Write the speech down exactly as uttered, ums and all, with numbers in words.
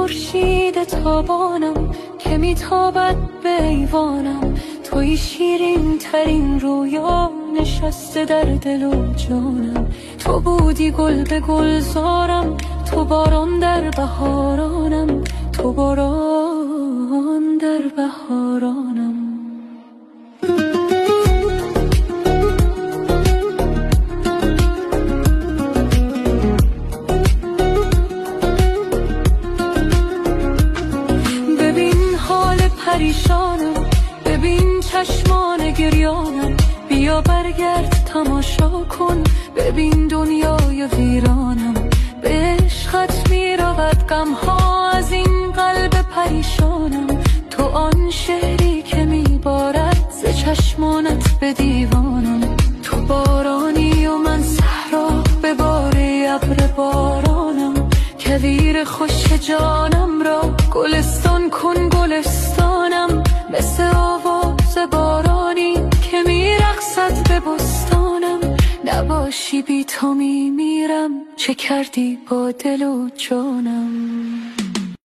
خورشید تابانم که میتابد به ایوانم، توی شیرین ترین رویا نشسته در دل و جانم. تو بودی گل به گلزارم، تو باران در بهارانم، تو باران در بهارانم. ببین حال پریشانم، ببین چشمان گریانم، بیا برگرد تماشا کن، ببین دنیای ویرانم. به عشقت میرود غم ها از این قلب پریشانم، تو آن شعری که میبارد ز چشمانت به دیوانم. تو بارانی و من صحرا به باره ابر بارانم، کویر خوش جانم را گلستان کن گلستانم. مثل آواز بارانی که میرقصد به بستانم، نباشی بی تو میمیرم، چه کردی با دل و جانم.